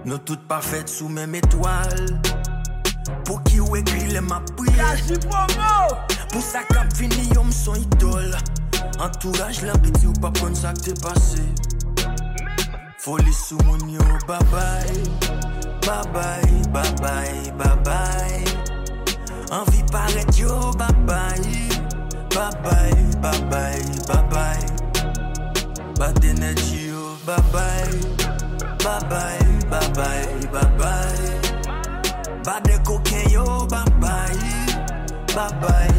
Nous toutes parfaites sous même étoile. Pour qui ou écrit les ma prière. Pour ça cap fini on son idole. Entourage la petit ou pas prendre ça que t'es passé. Folie sous mon yo, bye bye. Bye bye, bye bye, bye bye. Envie paraître yo, bye bye. Bye bye, bye bye, bye bye. Bad energy yo, bye bye. Bye bye, bye bye, bye bye. Bad cocaine yo, bye bye. Bye bye,